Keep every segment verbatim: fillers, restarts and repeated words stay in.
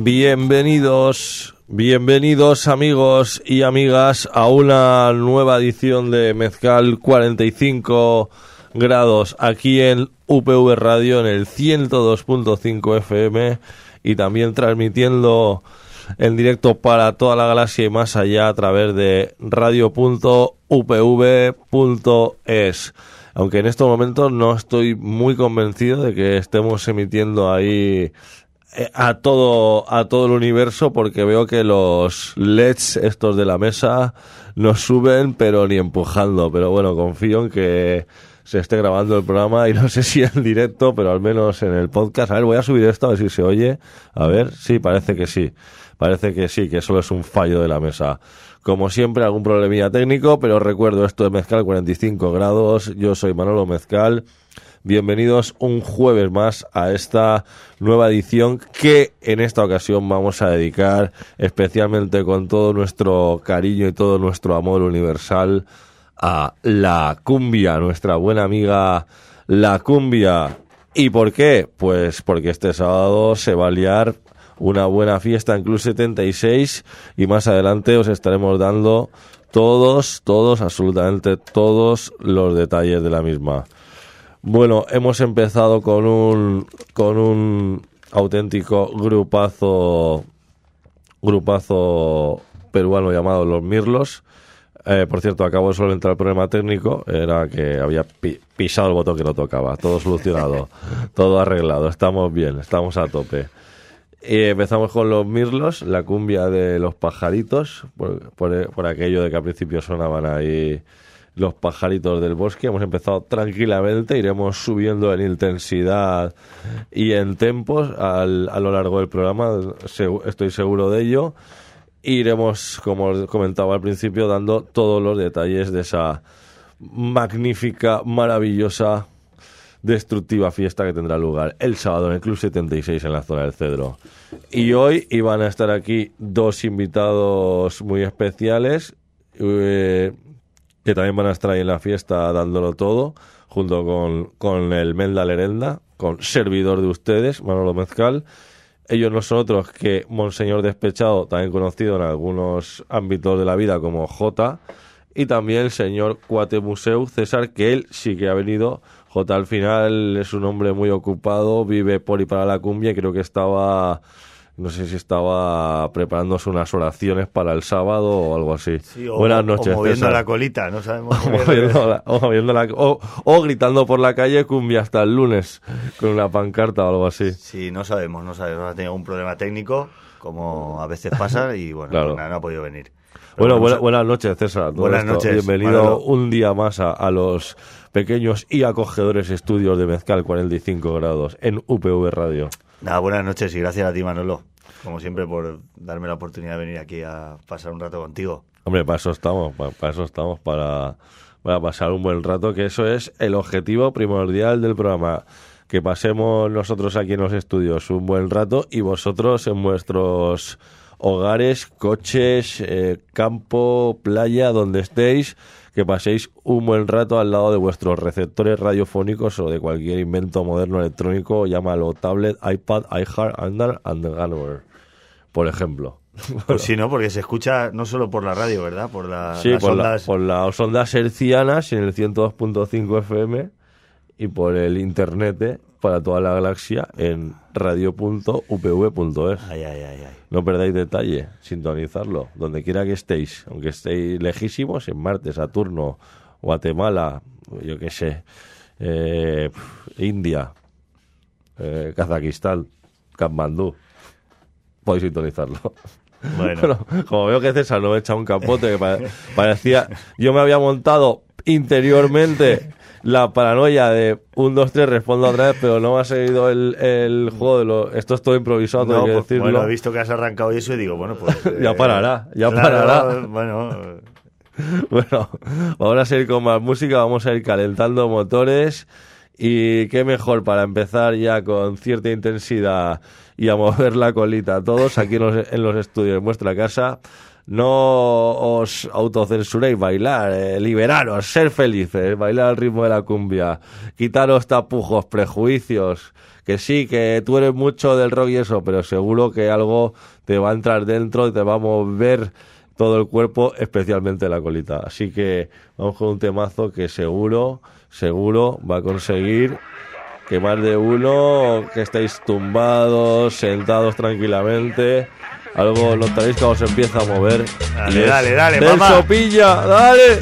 Bienvenidos, bienvenidos amigos y amigas a una nueva edición de Mezcal cuarenta y cinco grados aquí en U P V Radio en el ciento dos punto cinco F M y también transmitiendo en directo para toda la galaxia y más allá a través de radio punto u p v punto es. Aunque en estos momentos no estoy muy convencido de que estemos emitiendo ahí a todo a todo el universo, porque veo que los L E Ds estos de la mesa nos suben pero ni empujando, pero bueno, confío en que se esté grabando el programa y no sé si en directo, pero al menos en el podcast. A ver, voy a subir esto a ver si se oye. A ver, sí, parece que sí. Parece que sí, que solo es un fallo de la mesa. Como siempre, algún problemilla técnico, pero recuerdo esto de Mezcal cuarenta y cinco grados. Yo soy Manolo Mezcal. Bienvenidos un jueves más a esta nueva edición que en esta ocasión vamos a dedicar especialmente con todo nuestro cariño y todo nuestro amor universal a la cumbia, nuestra buena amiga la cumbia. ¿Y por qué? Pues porque este sábado se va a liar una buena fiesta en Club setenta y seis y más adelante os estaremos dando todos, todos, absolutamente todos los detalles de la misma. Bueno, hemos empezado con un con un auténtico grupazo grupazo peruano llamado Los Mirlos. Eh, por cierto, acabo de solventar el problema técnico, era que había pi- pisado el botón que no tocaba. Todo solucionado, todo arreglado, estamos bien, estamos a tope. Y empezamos con Los Mirlos, la cumbia de los pajaritos, por, por, por aquello de que al principio sonaban ahí los pajaritos del bosque. Hemos empezado tranquilamente, iremos subiendo en intensidad y en tempos al, a lo largo del programa, estoy seguro de ello. Iremos, como comentaba al principio, dando todos los detalles de esa magnífica, maravillosa, destructiva fiesta que tendrá lugar el sábado en el Club setenta y seis en la zona del Cedro. Y hoy iban a estar aquí dos invitados muy especiales eh, que también van a estar ahí en la fiesta dándolo todo, junto con, con el Melda Lerenda, con servidor de ustedes, Manolo Mezcal. Ellos no son otros que Monseñor Despechado, también conocido en algunos ámbitos de la vida como Jota, y también el señor Cuate Museu César, que él sí que ha venido. Jota al final es un hombre muy ocupado, vive por y para la cumbia, y creo que estaba, no sé si estaba preparándose unas oraciones para el sábado o algo así. Sí, o, Buenas noches, o moviendo César. La colita, no sabemos. O, moviendo la, o, moviendo la, o, o gritando por la calle cumbia hasta el lunes con una pancarta o algo así. Sí, no sabemos, no sabemos. Ha tenido un problema técnico, como a veces pasa, y bueno, claro. no, no ha podido venir. Bueno, buena, buenas noches, César. Buenas esto. noches. Bienvenido Manolo. un día más a, a los pequeños y acogedores estudios de Mezcal cuarenta y cinco grados en U P V Radio. Nada, buenas noches y gracias a ti, Manolo, como siempre, por darme la oportunidad de venir aquí a pasar un rato contigo. Hombre, para eso estamos, para, para eso estamos, para, para pasar un buen rato, que eso es el objetivo primordial del programa. Que pasemos nosotros aquí en los estudios un buen rato y vosotros en vuestros hogares, coches, eh, campo, playa, donde estéis, que paséis un buen rato al lado de vuestros receptores radiofónicos o de cualquier invento moderno electrónico, llámalo tablet, iPad, iHeart, Android, Android, por ejemplo. Pues sí, ¿no? Porque se escucha no solo por la radio, ¿verdad? Por la, sí, las por, ondas... la, por las ondas hercianas en el ciento dos punto cinco F M y por el internet eh, para toda la galaxia en radio punto u p v punto es. Ay, ay, ay, ay. No perdáis detalle, sintonizarlo, donde quiera que estéis, aunque estéis lejísimos, en Marte, Saturno, Guatemala, yo qué sé, eh, India, eh, Kazajistán, Katmandú, podéis sintonizarlo. Bueno. Bueno, como veo que César no me echa un capote, que pare- parecía, yo me había montado interiormente la paranoia de un, dos, tres, respondo otra vez, pero no me ha seguido el, el juego de lo... Esto es todo improvisado, No, tengo que pues, decirlo. bueno, he visto que has arrancado y eso y digo, bueno, pues... Ya eh, parará, ya claro, parará. Bueno, Bueno, vamos a seguir con más música, vamos a ir calentando motores y qué mejor para empezar ya con cierta intensidad y a mover la colita a todos aquí en los, en los estudios de vuestra casa, no os autocensuréis, bailar, eh, liberaros, ser felices, bailar al ritmo de la cumbia, quitaros tapujos, prejuicios, que sí, que tú eres mucho del rock y eso, pero seguro que algo te va a entrar dentro y te va a mover todo el cuerpo, especialmente la colita. Así que vamos con un temazo que seguro, seguro va a conseguir que más de uno que estáis tumbados, sentados tranquilamente, algo notaréis que os empieza a mover. Dale, dale, dale, Del mamá. Sopilla, dale.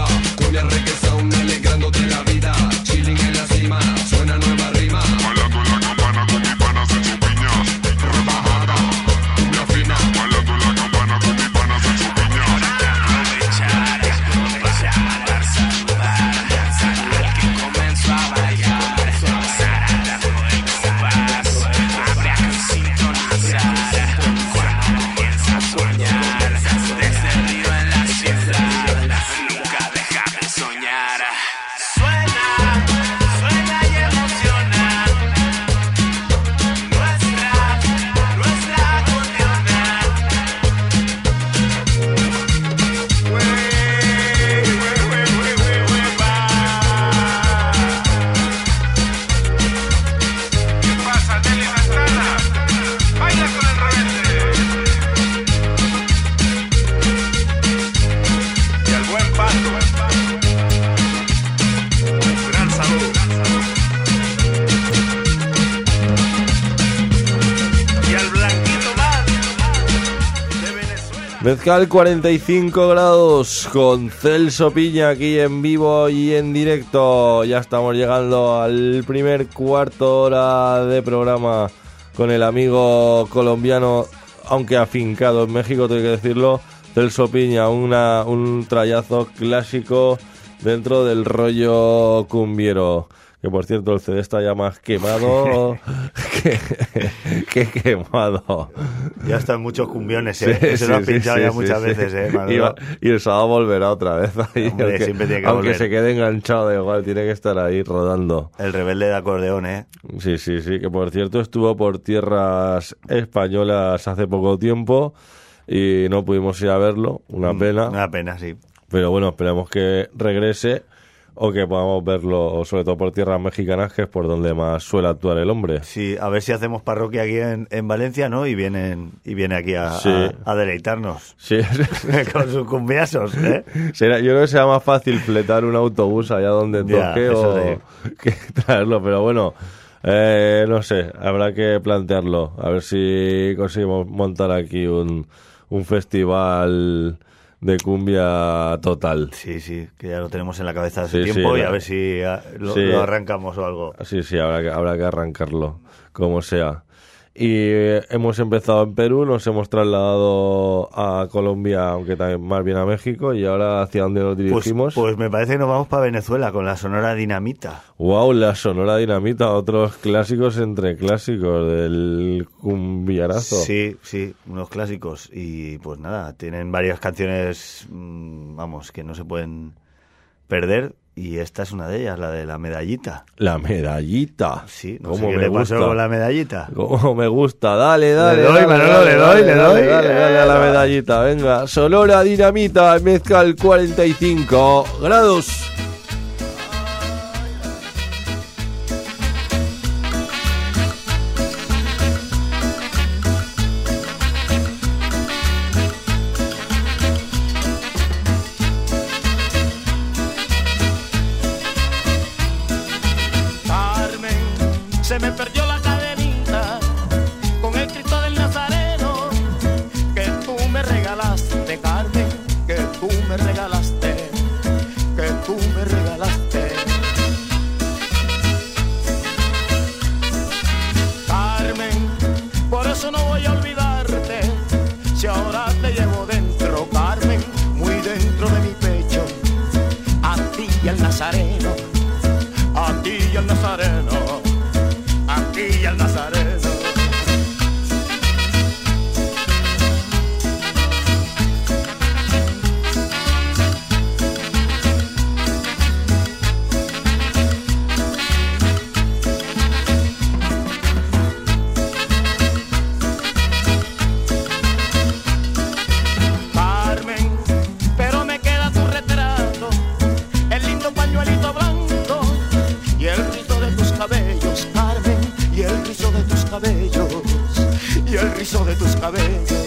Bailando en la Mezcal cuarenta y cinco grados con Celso Piña aquí en vivo y en directo. Ya estamos llegando al primer cuarto hora de programa con el amigo colombiano, aunque afincado en México, tengo que decirlo, Celso Piña, una, un trayazo clásico dentro del rollo cumbiero. Que por cierto el C D está ya más quemado que, que quemado. Ya están muchos cumbiones, ¿eh? Sí, Eso sí, lo has sí, pinchado sí, ya sí, muchas sí. veces, ¿eh, Manolo? Y, y el sábado volverá otra vez ahí. Hombre, aunque, siempre tiene que aunque volver. se quede enganchado, da igual, tiene que estar ahí rodando. El rebelde de acordeón, ¿eh? Sí, sí, sí, que por cierto estuvo por tierras españolas hace poco tiempo y no pudimos ir a verlo, una pena. Una pena, sí. Pero bueno, esperemos que regrese o que podamos verlo, sobre todo por tierras mexicanas, que es por donde más suele actuar el hombre. Sí, a ver si hacemos parroquia aquí en, en Valencia, ¿no? Y vienen y viene aquí a, sí. a, a deleitarnos. Sí. Con sus cumbiasos, ¿eh? Será, yo creo que será más fácil fletar un autobús allá donde ya, toque o de... que traerlo, pero bueno, eh, no sé, habrá que plantearlo. A ver si conseguimos montar aquí un, un festival de cumbia total. Sí, sí, que ya lo tenemos en la cabeza hace sí, tiempo sí, y la... a ver si lo, sí. lo arrancamos o algo. Sí, sí, habrá que, habrá que arrancarlo, como sea. Y eh, hemos empezado en Perú, nos hemos trasladado a Colombia, aunque también más bien a México, y ahora ¿hacia dónde nos dirigimos? Pues, pues me parece que nos vamos para Venezuela con la Sonora Dinamita. Wow, la Sonora Dinamita, otros clásicos entre clásicos del cumbiarazo. Sí, sí, unos clásicos. Y pues nada, tienen varias canciones, mmm, vamos, que no se pueden perder. Y esta es una de ellas, la de la medallita. La medallita. Sí, no ¿Cómo sé qué me le gusta? pasó con la medallita. Cómo me gusta. Dale, dale. Le doy, dale, Manolo, dale, le doy, dale, le dale, doy. Dale, dale, dale a la medallita. Venga, Sonora Dinamita, Mezcal cuarenta y cinco grados. Se me perdió la cadenita con el Cristo del Nazareno que tú me regalaste, Carmen, que tú me regalaste, que tú me regalaste. Carmen, por eso no voy a olvidarte, si ahora te llevo dentro, Carmen, muy dentro de mi pecho, a ti y al Nazareno, a ti y al Nazareno. Y al Nazareno. Carmen, pero me queda tu retrato, el lindo pañuelito blanco y el rizo de tus cabellos, Carmen. Y el rizo de tus cabellos, y el rizo de tus cabellos.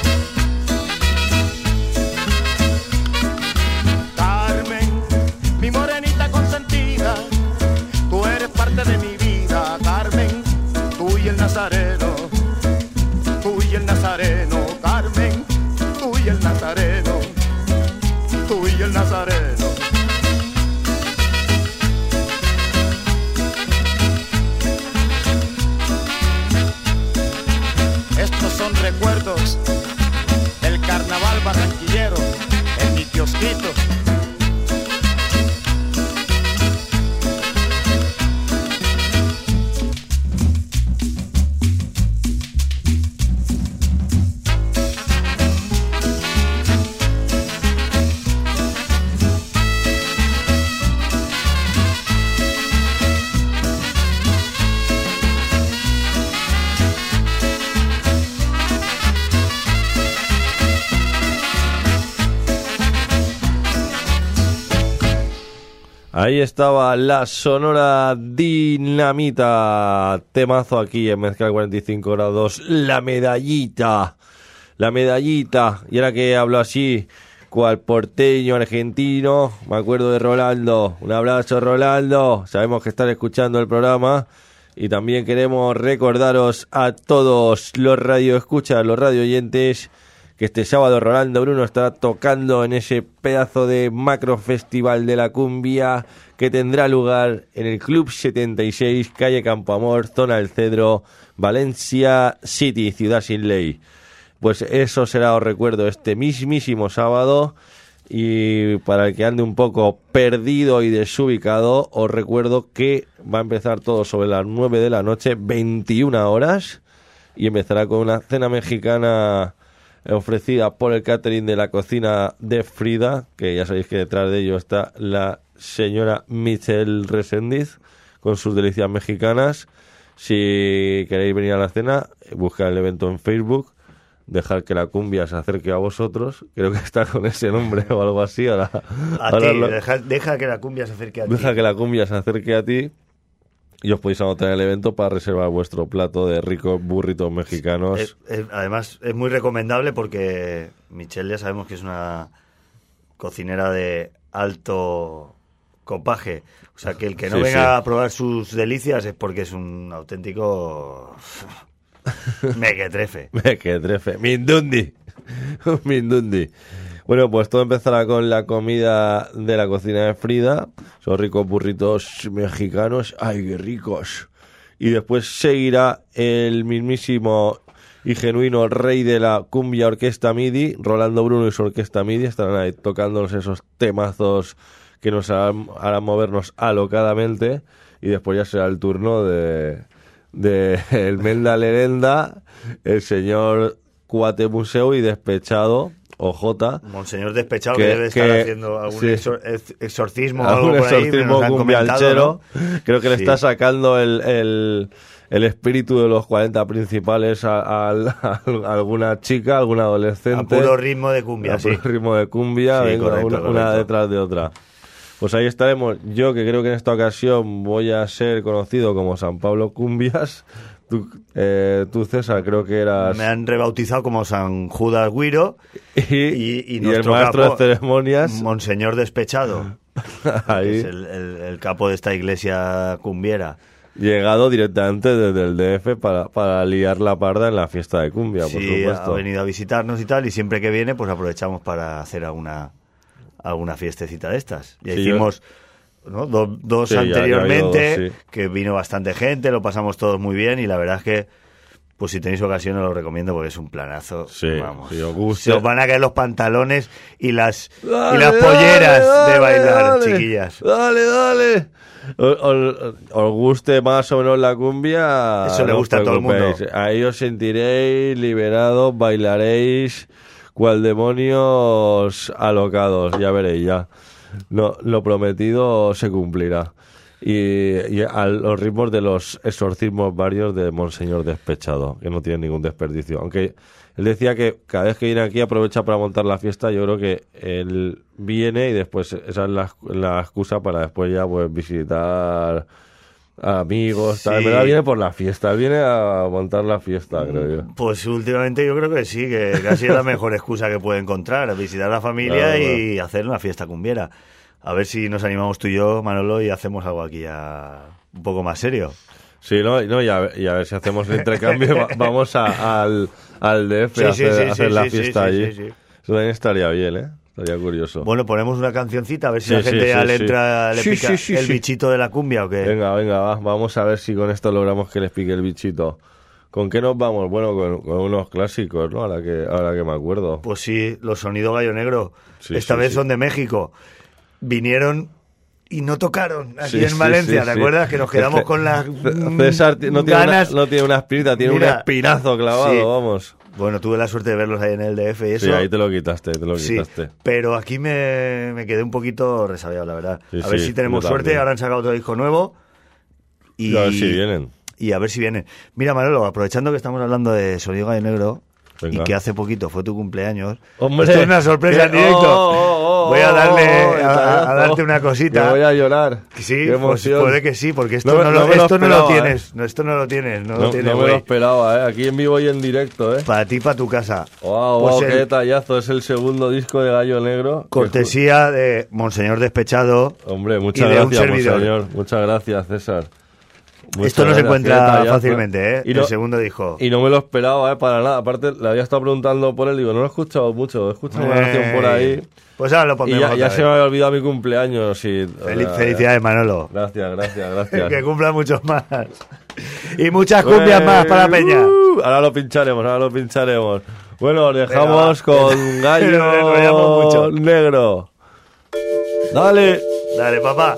Carmen, mi morenita consentida, tú eres parte de mi vida, Carmen, tú y el Nazareno, tú y el Nazareno, Carmen, tú y el Nazareno, tú y el Nazareno. Son recuerdos del carnaval barranquillero en mi kiosquito. Ahí estaba la Sonora Dinamita, temazo aquí en Mezcal cuarenta y cinco grados, la medallita, la medallita, y ahora que hablo así, cual porteño argentino, me acuerdo de Rolando, un abrazo Rolando, sabemos que están escuchando el programa, y también queremos recordaros a todos los radioescuchas, los radioyentes, que este sábado Rolando Bruno estará tocando en ese pedazo de macro festival de la cumbia que tendrá lugar en el Club setenta y seis, calle Campoamor, zona del Cedro, Valencia City, ciudad sin ley. Pues eso será, os recuerdo, este mismísimo sábado. Y para el que ande un poco perdido y desubicado, os recuerdo que va a empezar todo sobre las nueve de la noche, veintiuna horas, y empezará con una cena mexicana ofrecida por el catering de la cocina de Frida, que ya sabéis que detrás de ello está la señora Michelle Resendiz con sus delicias mexicanas. Si queréis venir a la cena, buscad el evento en Facebook, dejar que la cumbia se acerque a vosotros, creo que está con ese nombre o algo así. Ahora, a ahora ti, lo, deja, deja que la cumbia se acerque a deja ti. Deja que la cumbia se acerque a ti y os podéis anotar en el evento para reservar vuestro plato de ricos burritos mexicanos. Es, es, además, es muy recomendable porque Michelle ya sabemos que es una cocinera de alto copaje. O sea, que el que no sí, venga sí. a probar sus delicias es porque es un auténtico mequetrefe. Mequetrefe. Mindundi. Mindundi. Bueno, pues todo empezará con la comida de la cocina de Frida. Son ricos burritos mexicanos. ¡Ay, qué ricos! Y después seguirá el mismísimo y genuino rey de la cumbia Orquesta Midi, Rolando Bruno y su Orquesta Midi. Estarán ahí tocándonos esos temazos que nos harán, harán movernos alocadamente. Y después ya será el turno de, de el Menda Lerenda, el señor Cuate Museo y Despechado, O J. Monseñor Despechado, que, que debe estar que, haciendo algún sí. exor, exorcismo o algo algún por ahí. exorcismo Nos han cumbialchero. ¿no? Creo que le Sí. está sacando el, el, el espíritu de los cuarenta principales a, a, a, a alguna chica, alguna adolescente. A puro ritmo de cumbia, a sí. puro ritmo de cumbia, Sí, venga, correcto, una, correcto. una detrás de otra. Pues ahí estaremos. Yo, que creo que en esta ocasión voy a ser conocido como San Pablo Cumbias. Tú, eh, tú, César, creo que eras... Me han rebautizado como San Judas Guiro y, y, y, y el nuestro maestro capo, de ceremonias. Monseñor Despechado, Ahí. que es el, el, el capo de esta iglesia cumbiera. Llegado directamente desde el D F para, para liar la parda en la fiesta de cumbia, por Sí, supuesto. ha venido a visitarnos y tal, y siempre que viene, pues aprovechamos para hacer alguna, alguna fiestecita de estas. Ya Sí, hicimos... ¿no? Do, dos Sí, ya- ya ha habido anteriormente, dos, sí. que vino bastante gente, lo pasamos todos muy bien y la verdad es que, pues si tenéis ocasión os lo recomiendo porque es un planazo. Sí, vamos. si os gusta. Se os van a caer los pantalones y las, Dale, y las dale, polleras dale, de bailar, dale, chiquillas. Dale, dale. Os, os- os guste más o menos la cumbia. Eso le no os gusta a todo el mundo. preocupéis. Ahí os sentiréis liberados, bailaréis cual demonios alocados, ya veréis ya. No, lo prometido se cumplirá. Y, y a los ritmos de los exorcismos varios de Monseñor Despechado, que no tienen ningún desperdicio. Aunque él decía que cada vez que viene aquí aprovecha para montar la fiesta. Yo creo que él viene y después esa es la, la excusa para después ya pues visitar a amigos. Sí. Tal. En verdad viene por la fiesta, él viene a montar la fiesta, creo yo. Pues últimamente yo creo que sí, que casi es la mejor excusa que puede encontrar, visitar a la familia Claro, y hacer una fiesta cumbiera. A ver si nos animamos tú y yo, Manolo, y hacemos algo aquí ya un poco más serio. Sí, ¿no? Y, no, y, a, ver, y a ver si hacemos el intercambio. va- vamos a, al, al D F a Sí, sí, hacer, sí, hacer sí, la sí, fiesta sí, sí, allí. sí, sí. Eso también estaría bien, ¿eh? Estaría curioso. Bueno, ponemos una cancioncita, a ver si Sí, la sí, gente sí, ya le sí. entra, le Sí, pica sí, sí, el sí. bichito de la cumbia o qué. Venga, venga, va. Vamos a ver si con esto logramos que les pique el bichito. ¿Con qué nos vamos? Bueno, con, con unos clásicos, ¿no? Ahora que, ahora que me acuerdo. Pues sí, los Sonido Gallo Negro. Sí, Esta sí, vez sí. son de México. Vinieron y no tocaron aquí Sí, en sí, Valencia, sí, ¿te sí. acuerdas? Que nos quedamos C- con las C- César ti- no tiene, una, ganas. no tiene una espinita, tiene Mira, un espinazo clavado, sí. vamos. Bueno, tuve la suerte de verlos ahí en el D F y eso. Sí, ahí te lo quitaste, te lo Sí, quitaste. pero aquí me, me quedé un poquito resabiado, la verdad. Sí, a ver sí, si tenemos yo suerte, también. ahora han sacado otro disco nuevo. Y, Y a ver si vienen. Y a ver si vienen. Mira, Manolo, aprovechando que estamos hablando de Sonido Gallo Negro Venga. y que hace poquito fue tu cumpleaños, ¡Hombre! esto es una sorpresa en ¿Qué? directo. Oh, oh, oh, Voy a darle oh, a, detallazo. a darte una cosita. Que voy a llorar. Sí, Qué pues emoción. puede que sí, porque esto No no, me- lo, no me lo esto no lo esperaba, tienes. No, esto no lo tienes. No, No, lo tienes, no me lo güey. esperaba, ¿eh? Aquí en vivo y en directo, ¿eh? Para ti, para tu casa. Wow, Pues wow, el- qué detallazo. Es el segundo disco de Gallo Negro. Cortesía de Monseñor Despechado. Hombre, muchas y de un gracias, servidor. monseñor. Muchas gracias, César. Muchas Esto no gracias, se encuentra detallazo. fácilmente, ¿eh? Y El no, segundo dijo... y no me lo esperaba, ¿eh? Para nada. Aparte, le había estado preguntando por él, digo, no lo he escuchado mucho, he escuchado una canción por ahí. Pues ahora lo Y pondremos ya, otra ya vez. se me había olvidado mi cumpleaños. Y, Fel- o sea, Felicidades, Manolo. Gracias, gracias, gracias. Que cumpla muchos más. Y muchas cumbias Eh, más para Peña. uh, ahora lo pincharemos, ahora lo pincharemos. Bueno, os dejamos Venga, va. con Nos Gallo enrollamos mucho. Negro. Dale. Dale, papá.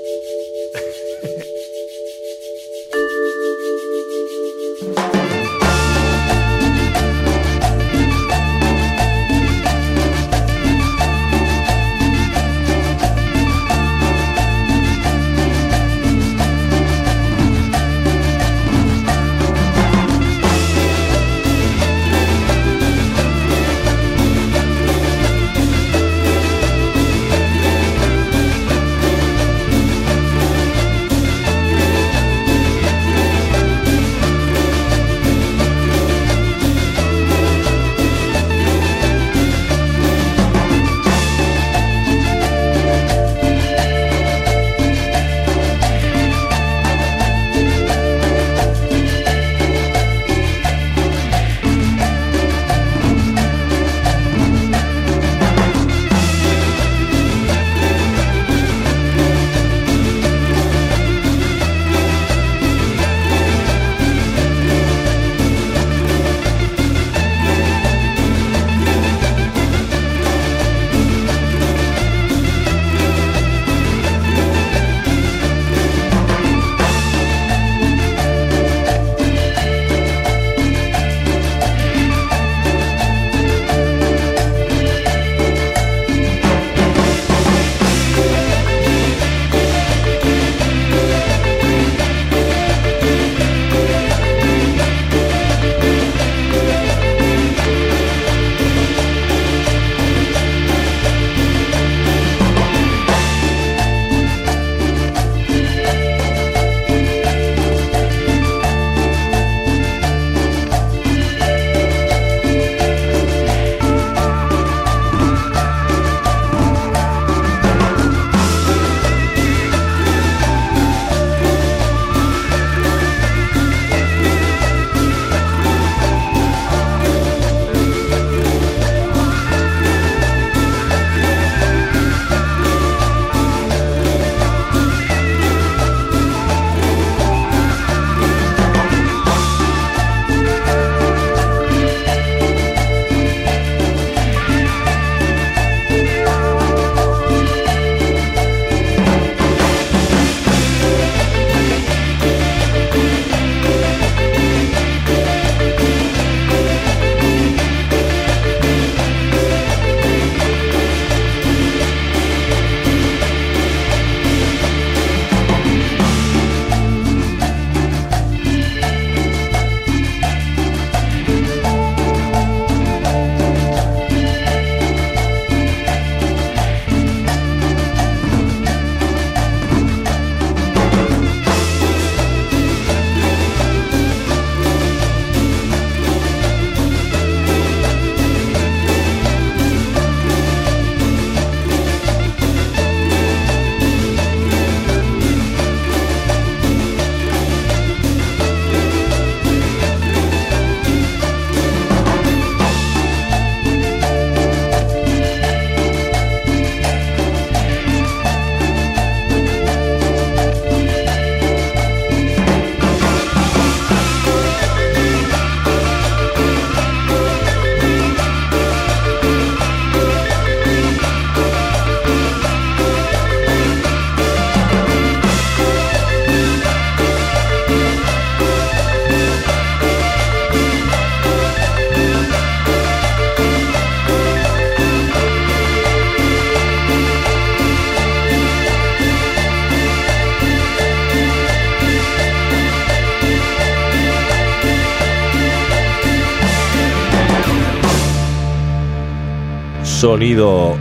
Sonido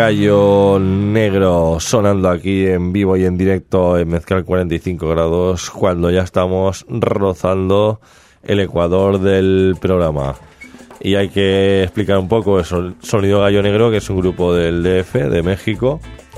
Gallo Negro sonando aquí en vivo y en directo en Mezcal cuarenta y cinco grados cuando ya estamos rozando el ecuador del programa. Y hay que explicar un poco eso. Sonido Gallo Negro, que es un grupo del D F, de México,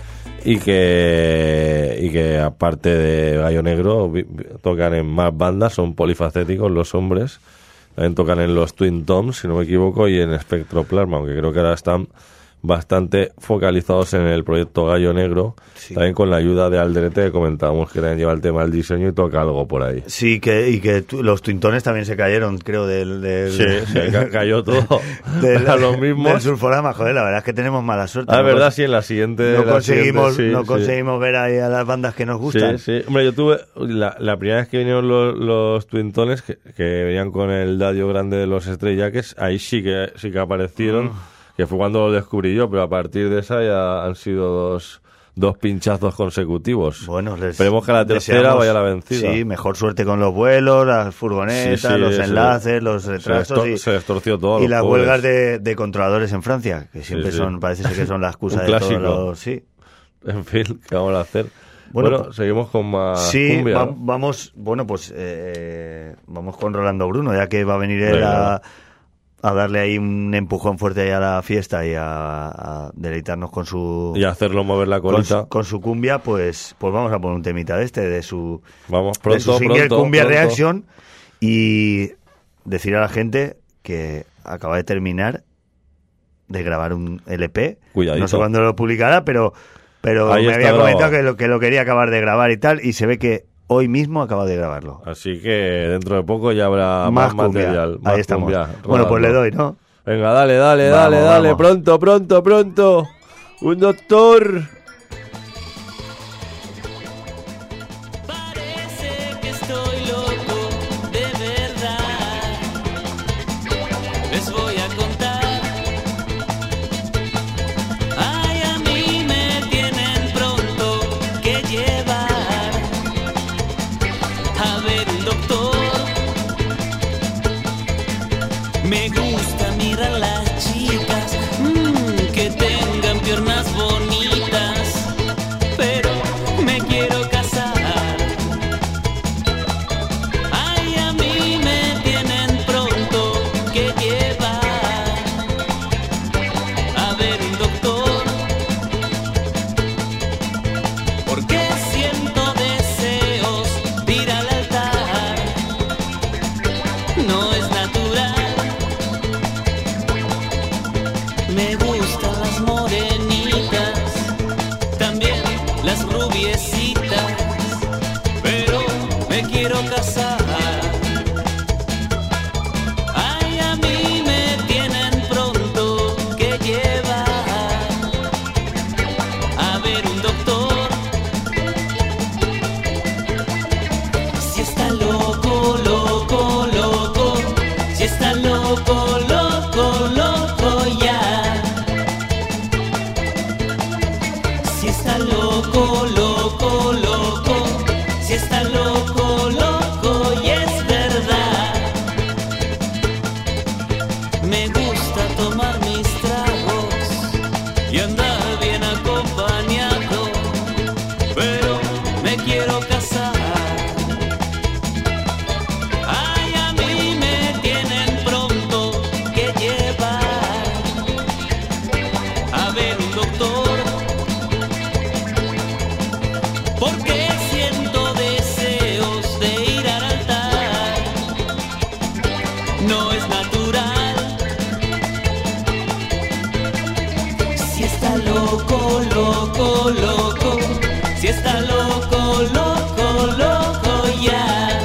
y que y que aparte de Gallo Negro vi- vi- tocan en más bandas, son polifacéticos los hombres. También tocan en los Twin Toms, si no me equivoco, y en Spectroplasma, aunque creo que ahora están bastante focalizados en el proyecto Gallo Negro, Sí. también con la ayuda de Alderete, que comentábamos que también lleva el tema del diseño y toca algo por ahí. Sí, que, y que tu- los Twintones también se cayeron, creo, del... del Sí, sí, ca- cayó todo del, a los del mismos. Surforama. Joder, la verdad es que tenemos mala suerte. Ah, No verdad, cons- sí, en la siguiente... No la conseguimos, siguiente, sí, no sí. conseguimos ver ahí a las bandas que nos gustan. Sí, sí. Hombre, yo tuve la, la primera vez que vinieron los, los Twintones, que, que venían con el dadio grande de los Stray Jackets, ahí sí que sí que aparecieron, que fue cuando lo descubrí yo, pero a partir de esa ya han sido dos, dos pinchazos consecutivos. Bueno, les Esperemos que a la tercera deseamos, vaya la vencida. Sí, mejor suerte con los vuelos, las furgonetas, Sí, sí, los se- enlaces, los Se, retrasos destor- y, se destorció todo. y los las pobres. huelgas de, de controladores en Francia, que siempre Sí, sí. son, parece ser que son la excusa Un de clásico. todos los... Sí, En fin, ¿qué vamos a hacer? Bueno, Bueno, pues- seguimos con más sí cumbia, va- ¿no? vamos, bueno, pues eh, vamos con Rolando Bruno, ya que va a venir él Venga. a, a darle ahí un empujón fuerte ahí a la fiesta y a, a deleitarnos con su... Y hacerlo mover la con colita. su, con su cumbia, pues, pues vamos a poner un temita de este, de su... Vamos, de su pronto, single pronto. Cumbia pronto. Reaction, y decir a la gente que acaba de terminar de grabar un L P. Cuidadito. No sé cuándo lo publicará, pero, pero Ahí me está había grabado. comentado que lo, que lo quería acabar de grabar y tal, y se ve que hoy mismo acaba de grabarlo. Así que dentro de poco ya habrá más, Más cumbia. material. Más Ahí estamos. cumbia, Bueno, pues rodando. le doy, ¿no? Venga, dale, dale, Vamos, dale, dale. vamos. Pronto, pronto, pronto. Un doctor. Parece que estoy loco, de verdad. Les voy a contar. Ay, a mí me tienen pronto que llevar a ver un doctor. Me gusta mirar a las chicas, mm, que tengan piernas bonitas, pero me quiero casar. Ay, a mí me tienen pronto que llevar a ver un doctor, porque siento deseos de ir al altar. No es natural. Me gustan las morenitas, también las rubiecitas, pero me quiero casar. Ay, a mí me tienen pronto que llevar a ver un doctor. Si está loco, loco, loco, si está loco, loco, loco ya. Si está loco, loco, loco, si está loco, loco y es verdad. Me gusta tomar mis tragos y andar bien acompañado, pero me quiero casar. Ay, a mí me tienen pronto que llevar a ver un doctor, porque siento deseos de ir al altar. No es natural. Si está loco, loco, loco, si está loco, loco, loco ya.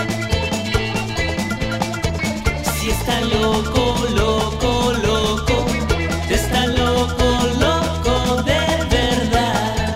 Si está loco, loco, loco, si está loco, loco de verdad.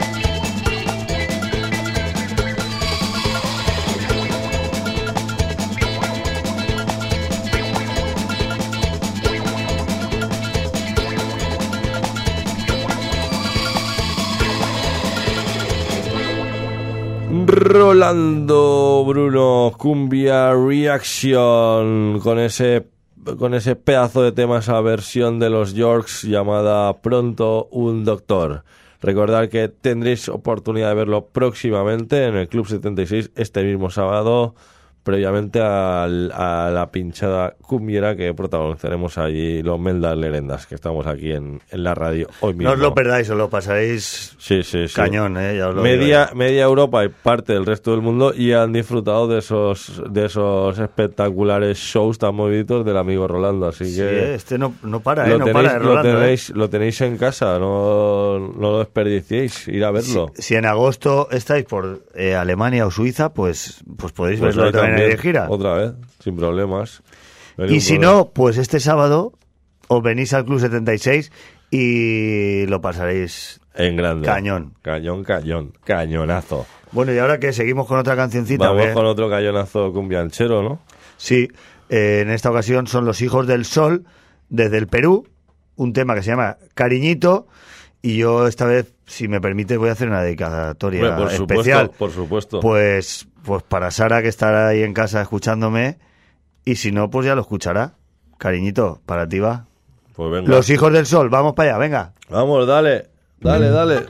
Rolando Bruno, Cumbia Reaction, con ese con ese pedazo de tema, esa versión de los Yorks llamada Pronto un Doctor. Recordad que tendréis oportunidad de verlo próximamente en el Club setenta y seis este mismo sábado, previamente al, a la pinchada cumbiera que protagonizaremos allí los Meldas Lerendas, que estamos aquí en, en la radio hoy mismo. No os lo perdáis, os lo pasaréis sí, sí, sí. cañón, ¿eh? Ya os lo media, digo. media Europa y parte del resto del mundo y han disfrutado de esos de esos espectaculares shows tan movidos del amigo Rolando, así Sí, que este no, no para, ¿eh? lo, No tenéis, para, eh, Rolando, lo, tenéis, ¿eh? lo tenéis en casa, no, no lo desperdiciéis, ir a verlo. Si, si en agosto estáis por eh, Alemania o Suiza, pues, pues podéis Pues verlo ahí también también, de gira. otra vez, sin problemas. No hay Y ningún si problema. no, pues este sábado os venís al Club setenta y seis y lo pasaréis En grande. cañón. Cañón, cañón. Cañonazo. Bueno, y ahora que seguimos con otra cancioncita. Vamos ¿qué? con otro cañonazo cumbianchero, ¿no? Sí, eh, en esta ocasión son Los Hijos del Sol, desde el Perú, un tema que se llama Cariñito, y yo esta vez, si me permite, voy a hacer una dedicatoria Hombre, por supuesto, especial. por supuesto. Pues, pues para Sara, que estará ahí en casa escuchándome, y si no, pues ya lo escuchará. Cariñito, para ti va. Pues venga. Los Hijos del Sol, vamos para allá, venga. Vamos, dale. Dale, dale.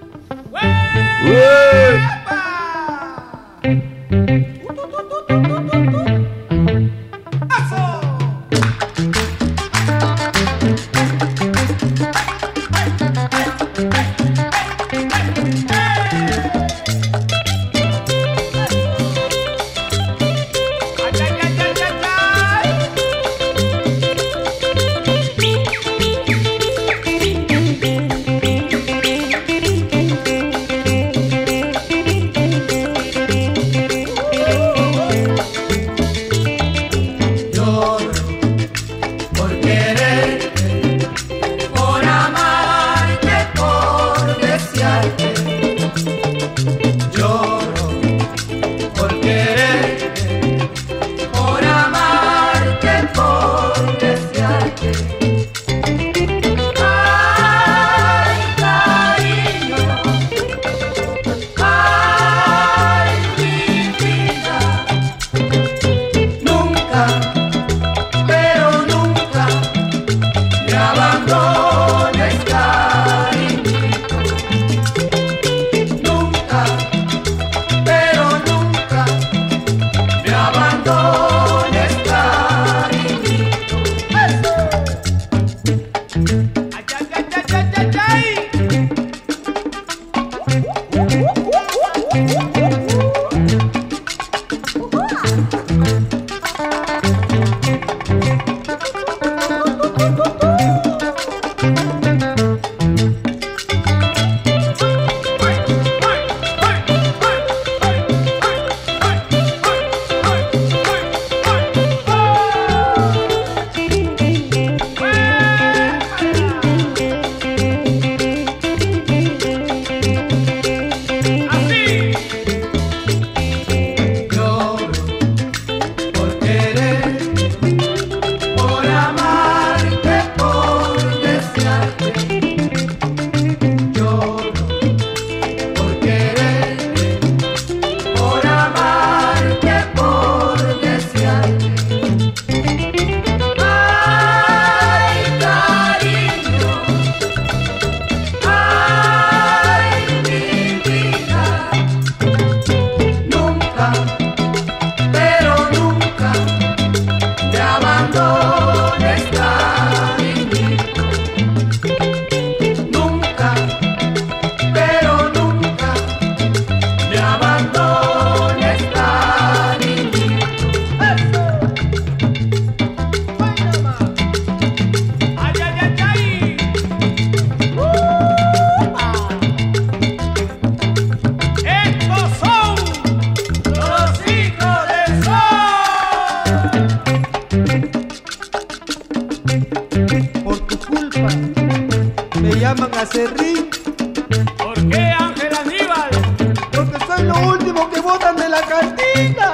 llaman acerrín. ¿Por qué, Ángel Aníbal? Porque soy lo último que botan de la cantina.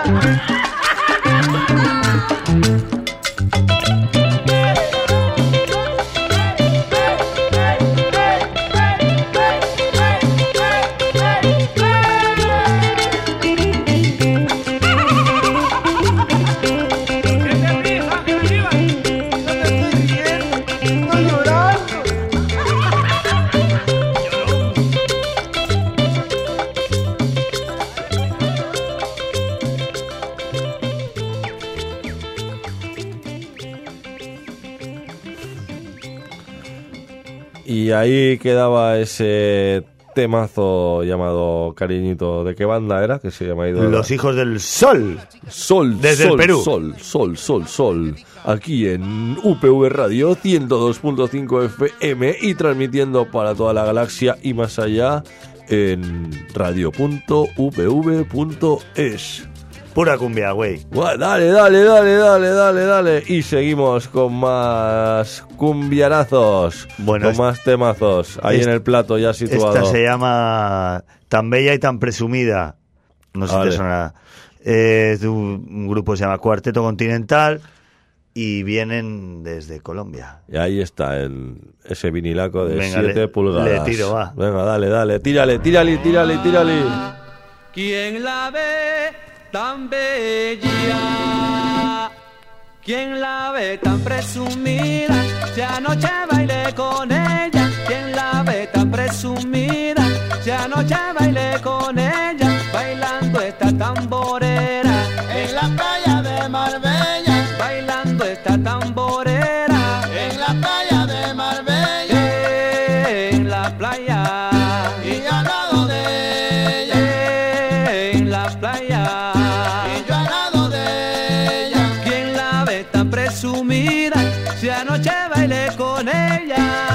Y ahí quedaba ese temazo llamado Cariñito. ¿De qué banda era? Que se llama Ídola. Los Hijos del Sol. Sol, Desde sol, el Perú. Sol, sol, sol, sol. Aquí en U P V Radio ciento dos punto cinco F M y transmitiendo para toda la galaxia y más allá en radio punto u p v punto es. Pura cumbia, güey. Buah, dale, dale, dale, dale, dale, dale. Y seguimos con más cumbiarazos. Bueno, con más temazos. Ahí est- en el plato ya situado. Esta se llama Tan Bella y Tan Presumida. No sé Vale. si te sonará. Eh, Es de un, un grupo que se llama Cuarteto Continental y vienen desde Colombia. Y ahí está el, ese vinilaco de Venga, siete le- pulgadas. le tiro, va. Venga, dale, dale. Tírale, tírale, tírale, tírale. ¿Quién la ve tan bella? ¿Quién la ve tan presumida? Si anoche bailé con ella. ¿Quién la ve tan presumida? Si anoche bailé con ella, bailando esta tamborera En la playa de Marbella, bailando esta tamborera en la playa de Marbella, en la playa, y yo al lado de ella, en la playa. y yo al lado de ella. ¿Quién la ve tan presumida? Si anoche bailé con ella.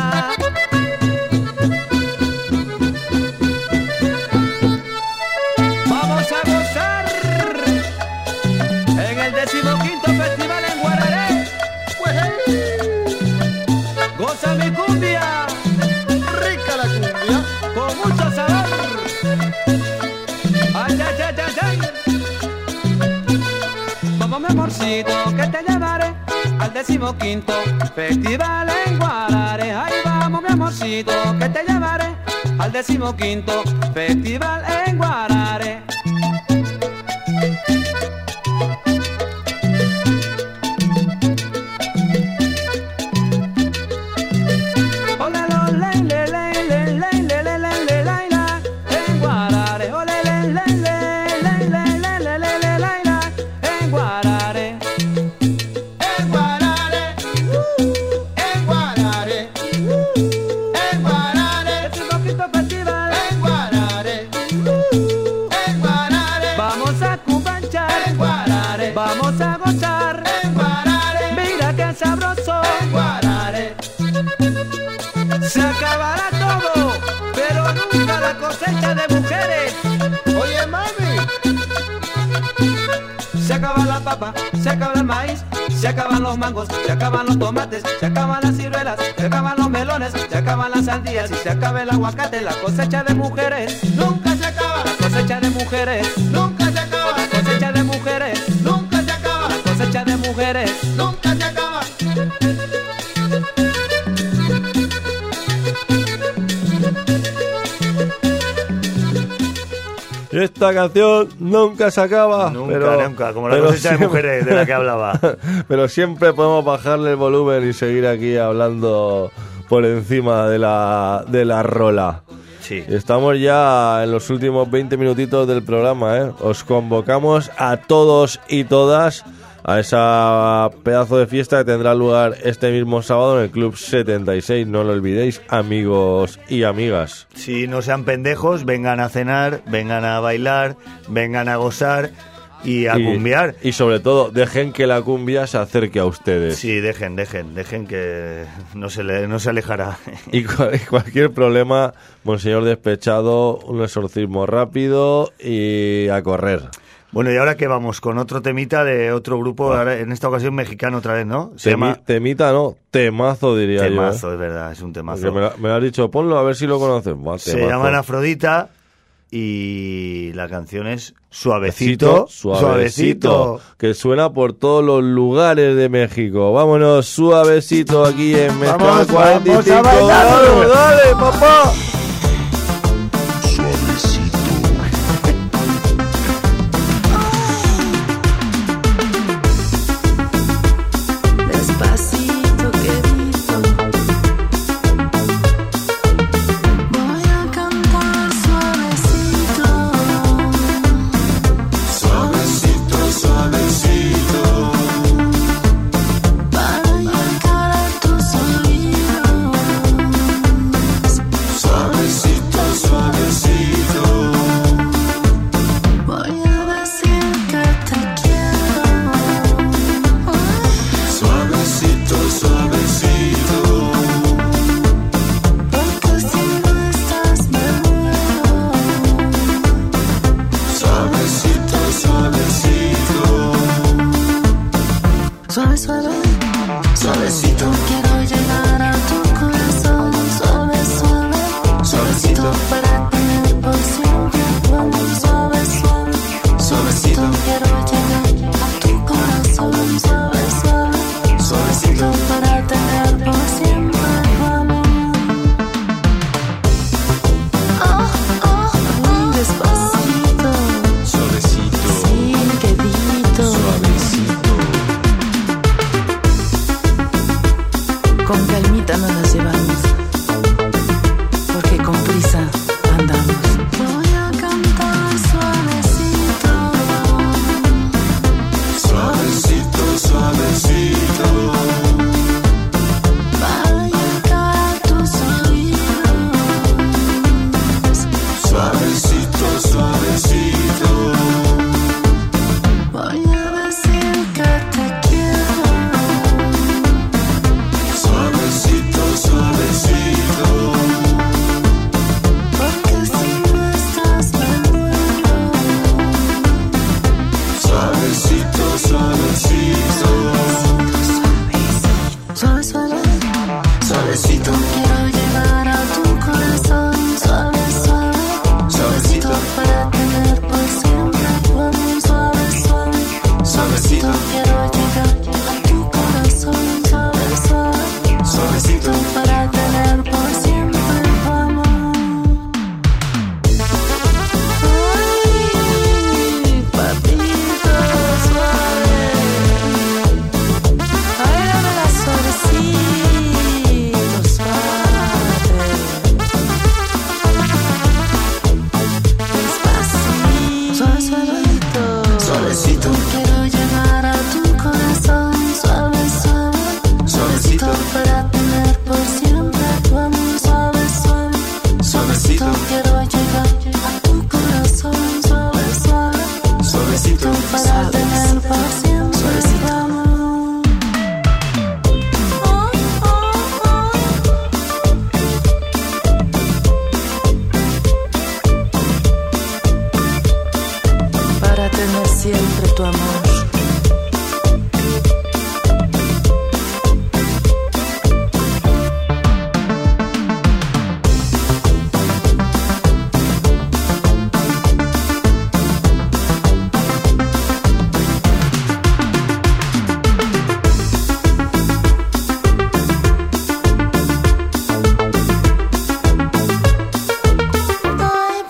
Vamos a gozar en el decimoquinto festival en Guararé. Goza mi cumbia Rica la cumbia, con mucho sabor. Ay, ay, ay, ay, ay. Vamos mi amorcito que te llevaré al decimoquinto festival en Guararé. Ay, vamos mi amorcito que te llevaré al decimoquinto festival en Guararé. Ole, lo, le, le, le, le, le, le, le, le, le, la, la, en Guararé. Ole, le, le, le, le, le, le, le, le, le, la, la, en Guararé. en Guarare, en Guarare, en Guarare, Decimoquinto festival. en Guarare, en Guarare, Vamos a cubanchar, en Guarare, vamos a gozar. en Guarare, Mira qué sabroso, en Guarare. se acabará todo, pero nunca la cosecha de mujeres. Oye, mami, Se acaba la papa, se acaba el maíz, se acaban los mangos, se acaban los tomates, se acaban las ciruelas, se acaban los melones, se acaban las sandías y se acaba el aguacate. La cosecha de mujeres, nunca se acaba, la cosecha de mujeres, nunca se acaba, la cosecha de mujeres, nunca se acaba, la cosecha de mujeres. nunca se acaba. Esta canción nunca se acaba. Nunca, pero, nunca, como la pero cosecha de siempre- mujeres de la que hablaba. Pero siempre podemos bajarle el volumen y seguir aquí hablando por encima de la, de la rola. Sí. Estamos ya en los últimos veinte minutitos del programa, ¿eh? Os convocamos a todos y todas a esa pedazo de fiesta que tendrá lugar este mismo sábado en el Club setenta y seis. No lo olvidéis, amigos y amigas. Si no sean pendejos, vengan a cenar, vengan a bailar, vengan a gozar y a Y- cumbiar. Y sobre todo, dejen que la cumbia se acerque a ustedes. Sí, dejen, dejen, dejen que no se le, no se alejará. Y cu- y cualquier problema, Monseñor Despechado, un exorcismo rápido y a correr. Bueno, y ahora que vamos con otro temita de otro grupo, ahora, en esta ocasión mexicano otra vez, ¿no? Se Temi- llama temita, no, temazo diría Temazo, yo. ¿eh? es verdad, es un temazo. Porque me, lo- me lo has dicho, ponlo a ver si lo conoces. Buah, Se temazo. llaman Afrodita y la canción es Suavecito, suavecito, que suena por todos los lugares de México. Vámonos, suavecito aquí en Mezcal Vamos, cuarenta y cinco. vamos a bailarlo. Dale, dale, papá. Despacito, querido, voy a cantar suavecito, suavecito, suavecito, para llegar a tus oídos. Suave, suave, suavecito. Quiero llegar a tu corazón. Suave, suave, suavecito. Para tener por siempre. Vamos, suave, suave, suavecito. Quiero llegar a tu corazón. Suave, suave, suavecito. Para tener por siempre. Vamos. Oh, oh, oh, despacito. Suavecito. Sí, quedito. Suavecito. Con calmita no nos llevamos, porque con prisa andamos. Voy a cantar suavecito. Suavecito, suavecito. Para llegar a tus oídos. Suavecito, suavecito. Voy a decir que te quiero. Suavecito, suavecito. Porque si no estás me muero. Suavecito, suavecito. Suave, suave, suavecito. Quiero llegar a tu corazón. Suave, suave, suavecito. Para tener por siempre. Vamos, suave, suave, suavecito. Quiero llegar a tu corazón. Suave, suave, suavecito. Para tener por siempre. Vamos. Ay, papito, suave. Ay, dámela suavecito, suave. Despacito. Suave, suavecito. Suavecito. Quiero llegar a tu corazón. Suave, suave. Suavecito. Para tener por siempre. Vamos, suave, suave. Suavecito. Quiero llegar a tu corazón. Suave, suave. Suavecito. Para tener por siempre. Vamos. Oh, oh, oh. Para tener siempre tu amor. Ay,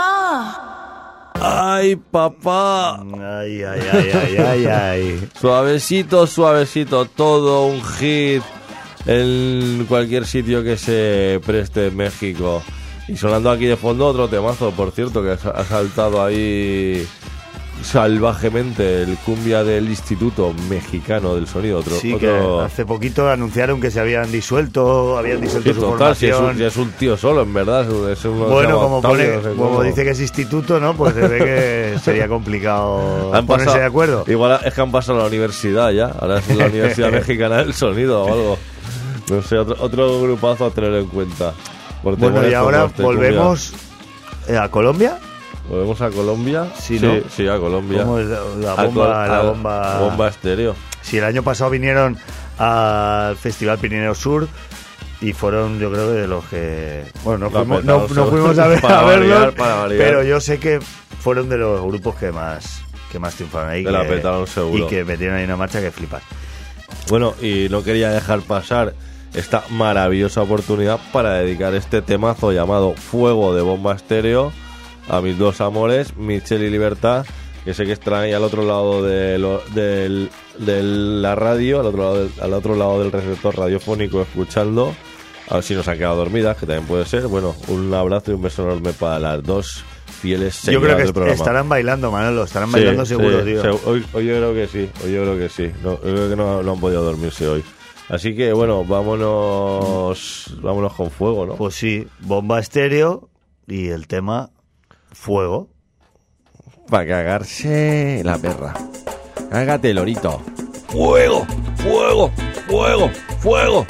papá. ¡Ay, papá! Ay, ay, ay, ay, ay, ay. Suavecito, suavecito, todo un hit en cualquier sitio que se preste en México. Y sonando aquí de fondo otro temazo, por cierto, que ha saltado ahí salvajemente, el cumbia del Instituto Mexicano del Sonido. Otro, Sí, otro... que hace poquito anunciaron que se habían disuelto, habían disuelto Sí, su total, si es, formación. un, si es un tío solo, en verdad. Es un, Bueno, como, Octavio, pone, no sé como cómo. dice que es instituto, ¿no? Pues se ve que sería complicado Han ponerse pasado- de acuerdo. Igual es que han pasado a la universidad ya. Ahora es la Universidad Mexicana del Sonido o algo. No sé, otro, otro grupazo a tener en cuenta. Por Bueno, temas y ahora estos de cumbia. volvemos eh, a Colombia. Volvemos a Colombia. Sí, sí, ¿no? sí, a Colombia. ¿Cómo es la, la A bomba? Col- la a- bomba... bomba estéreo. Si el año pasado vinieron al Festival Pirineo Sur y fueron, yo creo, que de los que... Bueno, no Lo fuimos, apretado, no, no seguro. fuimos a, ver, Para a verlos, variar, para variar. pero yo sé que fueron de los grupos que más que más triunfaron ahí. Que la que- petaron seguro. Y que metieron ahí una marcha que flipas. Bueno, y no quería dejar pasar esta maravillosa oportunidad para dedicar este temazo llamado Fuego de Bomba Estéreo a mis dos amores, Michelle y Libertad, que sé que están ahí al otro lado de, lo- del- de la radio, al otro lado del, al otro lado del receptor radiofónico escuchando, a ver si nos han quedado dormidas, que también puede ser. Bueno, un abrazo y un beso enorme para las dos fieles Yo seguidoras creo que del est- programa. estarán bailando, Manolo, estarán Sí, bailando sí, seguro, tío. se- hoy, hoy yo creo que sí, hoy yo creo que sí. No, yo creo que no, no han podido dormirse hoy. Así que bueno, vámonos, vámonos con fuego, ¿no? Pues sí, Bomba Estéreo y el tema Fuego. Para cagarse la perra. Cágate, lorito. Fuego, fuego, fuego, fuego.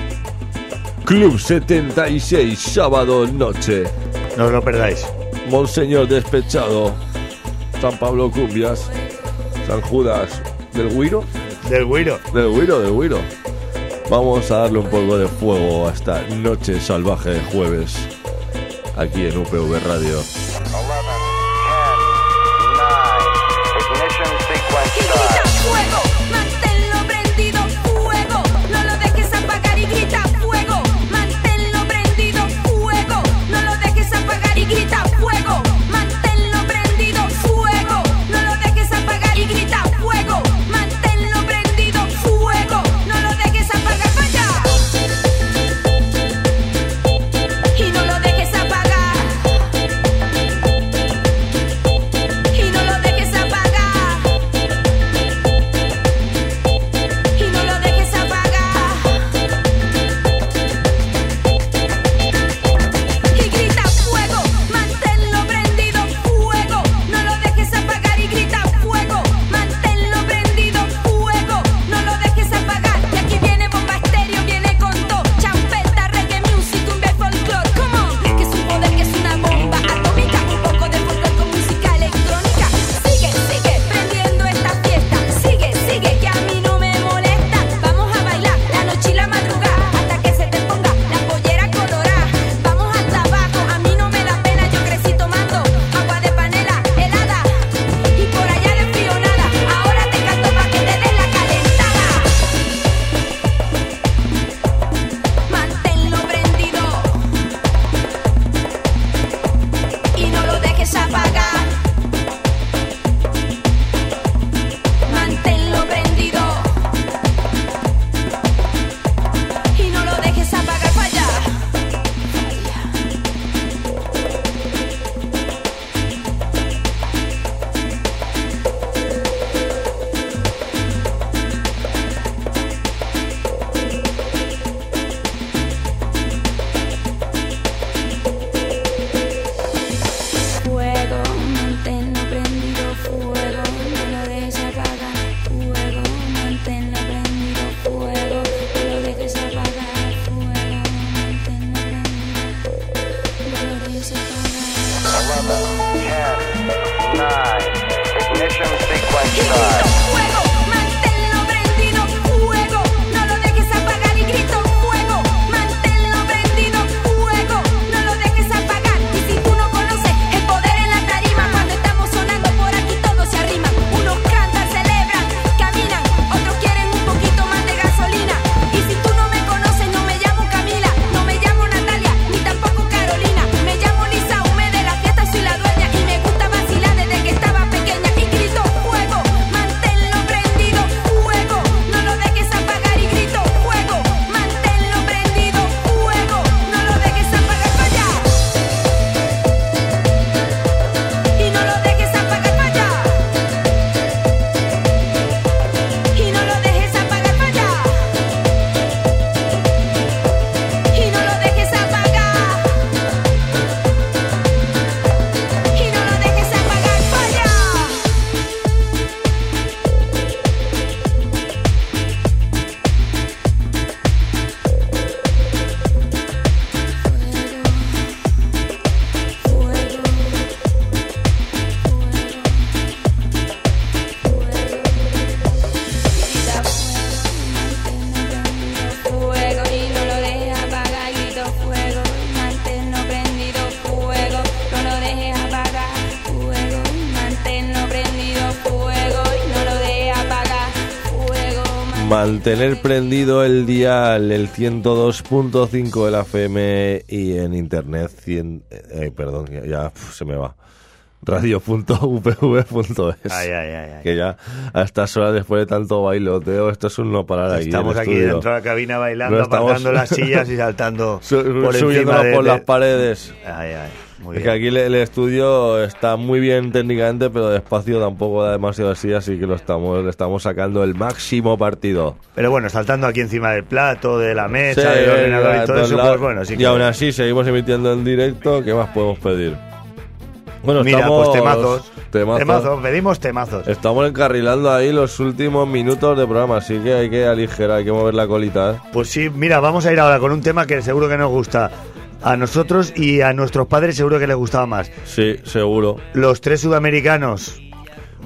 Club setenta y seis, sábado noche. No os lo perdáis. Monseñor Despechado, San Pablo Cumbias, San Judas del Guiro. Del Guiro. Del Guiro, del Guiro. Vamos a darle un poco de fuego a esta noche salvaje de jueves aquí en U P V Radio. Fuego, manténlo prendido, fuego, no lo dejes apagar y grita fuego, manténlo prendido, fuego, no lo dejes apagar y grita fuego, manténlo prendido, fuego, no lo dejes apagar y grita fuego, manténlo prendido, fuego, no lo dejes apagar, vaya, y no lo dejes apagar, y no lo dejes apagar. Y no lo dejes apagar. Y grita fuego, manténlo prendido, fuego. No lo dejes apagar y grita fuego, manténlo prendido, fuego. No lo dejes apagar. Y aquí viene Bomba Estéreo, viene con todo. Champeta, reggae music, cumbia y folklore. Come on, que es un poder, que es una bomba atómica. Un poco de folklore con música electrónica. Sigue, sigue prendiendo esta fiesta. Sigue, sigue, que a mí no me molesta. Vamos a bailar la noche y la madrugada hasta que se te ponga la pollera colorada. Vamos hasta abajo, a mí no me da pena. Yo crecí tomando agua de panela helada y por allá de frío nada. Ahora te canto pa' que te des la calentada. Manténlo prendido y no lo dejes apagar. Manténlo prendido y no lo dejes apagar, falla. Fuego, manténlo prendido, fuego, no lo dejes apagar. Fuego, manténlo prendido, fuego, no lo dejes apagar. Fuego, manténlo prendido, no lo dejes apagar. Fuego, manténlo prendido, fuego, no lo dejes apagar y grito fuego, manténlo prendido, fuego, no lo dejes apagar. Y si tú no conoces el poder en la tarima, cuando estamos sonando por aquí todos se arriman. Unos cantan, celebran, caminan, otros quieren un poquito más de gasolina. Y si tú no me conoces, no me llamo Camila, no me llamo Natalia, ni tampoco Carolina. Me llamo Lisa Hume, de la fiesta soy la dueña y me gusta vacilar desde que estaba pequeña. Y grito fuego, manténlo prendido, fuego, no lo dejes apagar y grito fuego, manténlo prendido, fuego, no lo dejes apagar, falla. Y no lo dejes apagar, falla. Y no lo dejes apagar, falla. Y no lo dejes apagar. Y no lo dejes apagar, falla. Fuego y no lo dejes apagar, grito fuego, manténlo prendido, fuego, no lo dejes apagar, fuego, manténlo prendido, fuego y no lo dejes apagar, fuego, Mantener prendido el dial, el ciento dos punto cinco de la F M y en internet cien, eh, perdón, ya, ya uf, se me va. radio punto u p v punto es. Ay, ay, ay, ay. Que ya a estas horas, después de tanto bailoteo, esto es un no parar aquí. Estamos en el aquí estudio. dentro de la cabina bailando, No estamos- apartando las sillas y saltando Su- por subiéndolo encima de, por de- las paredes. Ay, ay, muy Es bien. que aquí el, el estudio está muy bien técnicamente, pero de espacio tampoco da demasiado así, así que lo estamos, le estamos sacando el máximo partido. Pero bueno, saltando aquí encima del plato, de la mesa, Sí, del ordenador a y todo todos eso, lados. pues bueno, sí Y que... aún así seguimos emitiendo en directo, ¿qué más podemos pedir? Bueno, Mira, estamos... pues temazos. temazos. Temazos, pedimos temazos. Estamos encarrilando ahí los últimos minutos de programa, así que hay que aligerar, hay que mover la colita, ¿eh? Pues sí, mira, vamos a ir ahora con un tema que seguro que nos gusta a nosotros y a nuestros padres seguro que les gustaba más. Sí, seguro. Los tres sudamericanos,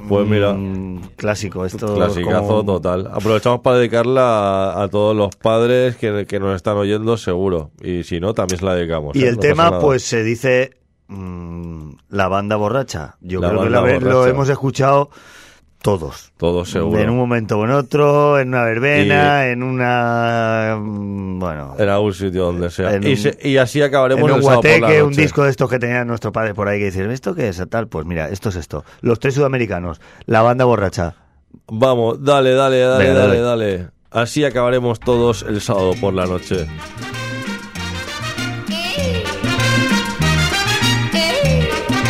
Pues mira, Mm, clásico, esto clasicazo como- total. Aprovechamos para dedicarla a, a todos los padres que, que nos están oyendo, seguro. Y si no, también se la dedicamos. Y ¿eh? el No pasa tema, nada. pues se dice mm, la banda borracha. Yo La creo que banda la- lo borracha. hemos escuchado todos. Todos seguro. En un momento o en otro, en una verbena, en una... mm, Bueno... En algún sitio donde sea. En y, un- se- y así acabaremos En un el sábado por la guateque, un noche. disco de estos que tenía nuestro padre por ahí que dicen, ¿esto qué es? Tal, pues mira, esto es esto. Los tres sudamericanos, la banda borracha. Vamos, dale, dale, dale, Venga, dale, dale. dale. Así acabaremos todos el sábado por la noche. ¡Ey! ¡Ey!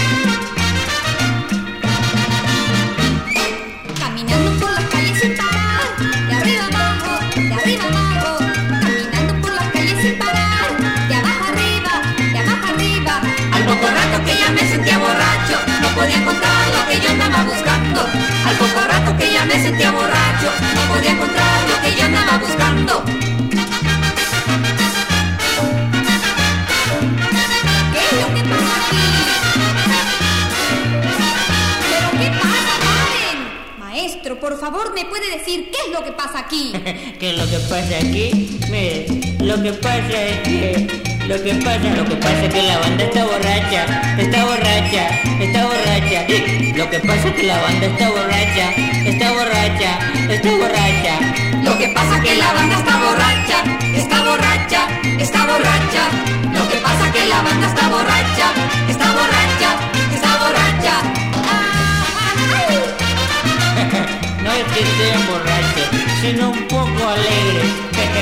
Caminando por las calles sin parar, de arriba abajo, de arriba abajo. Caminando por las calles sin parar, de abajo arriba, de abajo arriba. Al poco rato que ya me sentía borracho, no podía encontrar lo que yo andaba buscando. Al poco rato que ya me sentía borracho, no podía encontrar lo que yo andaba buscando. ¿Qué es lo que pasa aquí? ¿Pero qué pasa, Karen? Maestro, por favor, ¿me puede decir qué es lo que pasa aquí? ¿Qué es lo que pasa aquí? Mire, lo que pasa es que... Lo que pasa, lo que pasa es que la banda está borracha, está borracha, está borracha. Lo que pasa es que la banda está borracha, está borracha, está borracha. Lo que pasa que la banda está borracha, está borracha, está borracha. Lo que pasa que la banda está borracha, está borracha, está borracha. ¡Ay! No es que sean borrachos, sino un poco alegres.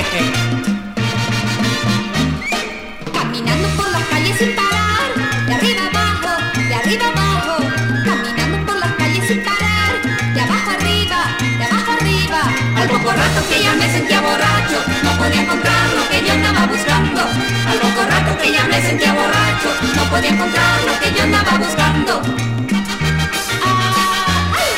Caminando por las calles sin parar, de arriba abajo, de arriba abajo. Caminando por las calles sin parar, de abajo arriba, de abajo arriba. Al poco rato que ya me sentía borracho, no podía encontrar lo que yo andaba buscando. Al poco rato que ya me sentía borracho, no podía encontrar lo que yo andaba buscando. Ah, ¡ay!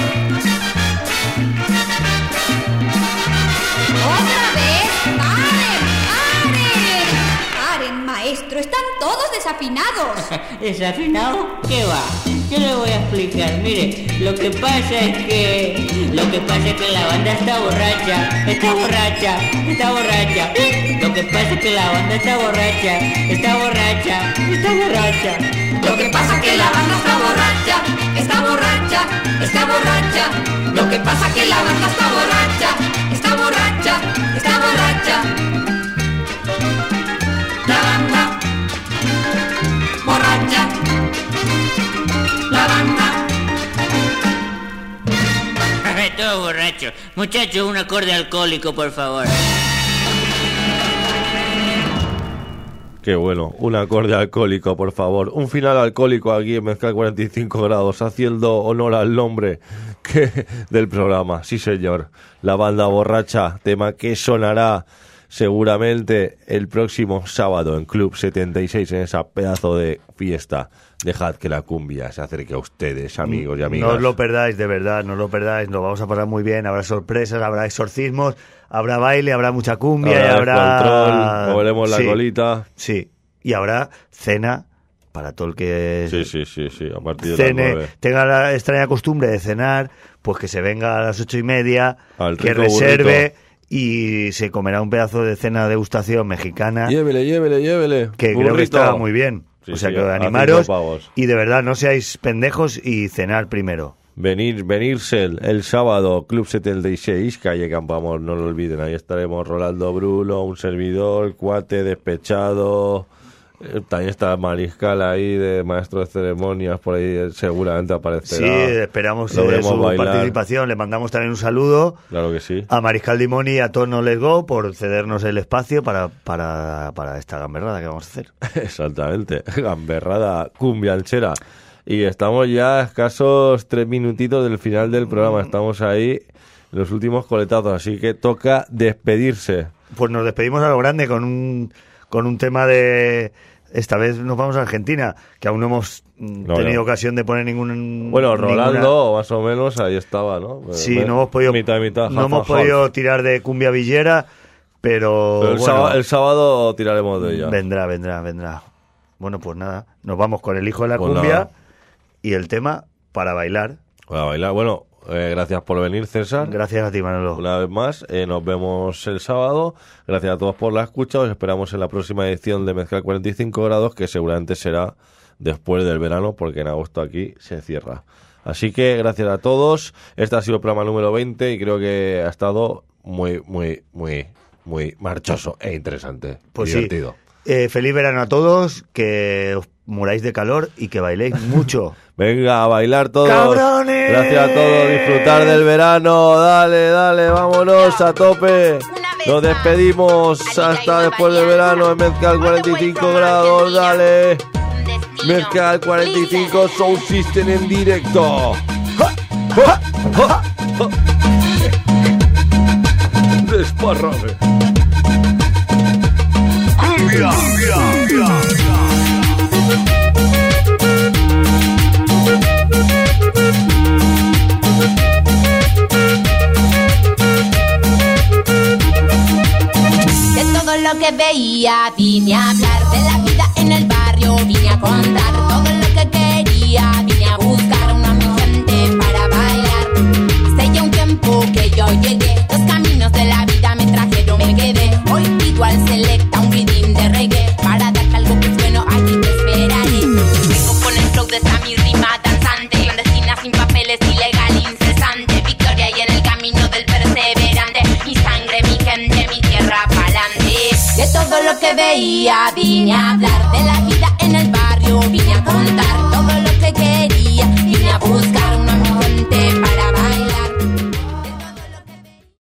¡Otra vez! ¡Paren! ¡Paren! ¡Paren, maestro! ¡Están todos desafinados! ¿Desafinado? ¿Qué va? Yo le voy a explicar. Mire, lo que pasa es que... Lo que pasa es que la banda está borracha, está borracha, está borracha. Lo que pasa es que la banda está borracha, está borracha, está borracha. Lo que pasa que la banda está borracha, está borracha, está borracha. Lo que pasa que la banda está borracha, está borracha, está borracha. La banda borracha, la banda. Todo borracho. Muchachos, un acorde alcohólico, por favor. Qué bueno, un acorde alcohólico, por favor. Un final alcohólico aquí en Mezcal cuarenta y cinco grados, haciendo honor al nombre que, del programa. Sí, señor. La banda borracha, tema que sonará seguramente el próximo sábado en Club setenta y seis, en esa pedazo de fiesta. Dejad que la cumbia se acerque a ustedes, amigos y amigas. No os lo perdáis, de verdad, no os lo perdáis. Nos vamos a pasar muy bien. Habrá sorpresas, habrá exorcismos, habrá baile, habrá mucha cumbia y Habrá habrá... descontrol, moveremos la Sí, colita. Sí, y habrá cena para todo el que Sí, sí, sí, sí, a partir de las cene, nueve. tenga la extraña costumbre de cenar, pues que se venga a las ocho y media, Al que rico reserve y se comerá un pedazo de cena de degustación mexicana. Llévele, llévele, llévele. Que creo que Burrito. está muy bien. Sí, o sea sí, que a animaros cinco pavos. y de verdad no seáis pendejos y cenar primero. Venir, venirse el, el sábado, Club setenta y seis, calle Campamor, no lo olviden. Ahí estaremos Rolando Brulo, un servidor, Cuate, Despechado. eh, También está Mariscal ahí, de maestro de ceremonias, por ahí eh, seguramente aparecerá. Sí, esperamos Lo eh, veremos su bailar. participación. Le mandamos también un saludo Claro que sí. a Mariscal Dimoni y a todos No Let's Go por cedernos el espacio para, para, para esta gamberrada que vamos a hacer. Exactamente. Gamberrada cumbianchera. Y estamos ya a escasos tres minutitos del final del programa. Estamos ahí en los últimos coletazos, así que toca despedirse. Pues nos despedimos a lo grande con un, con un tema de... Esta vez nos vamos a Argentina, que aún no hemos mm, No, tenido no. ocasión de poner ningún... Bueno, Rolando, ninguna- más o menos, ahí estaba, ¿no? Sí, Eh, no hemos podido, mitad y mitad, no half hemos and half. podido tirar de cumbia villera, pero, Pero el, bueno, sábado, el sábado tiraremos de ella. vendrá, vendrá, vendrá. Bueno, pues nada, nos vamos con el hijo de la Pues cumbia nada. y el tema para bailar. Para bailar. Bueno, eh, gracias por venir, César. Gracias a ti, Manolo. Una vez más, eh, nos vemos el sábado. Gracias a todos por la escucha. Os esperamos en la próxima edición de Mezcal cuarenta y cinco grados, que seguramente será después del verano, porque en agosto aquí se cierra. Así que gracias a todos. Este ha sido el programa número veinte y creo que ha estado muy, muy, muy, muy marchoso e interesante. Pues divertido. Sí. Eh, feliz verano a todos, que os muráis de calor y que bailéis mucho. Venga, a bailar todos. ¡Cabrones! Gracias a todos, disfrutar del verano. Dale, dale, vámonos a tope. Nos despedimos hasta después del verano en Mezcal cuarenta y cinco grados. Dale. Mezcal cuarenta y cinco Sound System en directo. ¡Ja! ¡Ja! ¡Ja! ¡Ja! Desparrame. Cumbia, cumbia, cumbia. De todo lo que veía vine a hablar, de la vida en el barrio vine a contar, todo lo que quería vine a buscar, una mi gente para bailar. Hace ya un tiempo que yo llegué, los caminos de la vida me trajeron, me quedé. Hoy pido al selecta un rhythm de reggae, para darte algo que es bueno, aquí te esperaré. Vengo con el flow de esta mi rima danzante, clandestina sin papeles, ilegal, incesante. Victoria y en el camino del perseverante, mi sangre, mi gente, mi tierra pa'lante. De todo lo que veía vine a hablar, de la vida en el barrio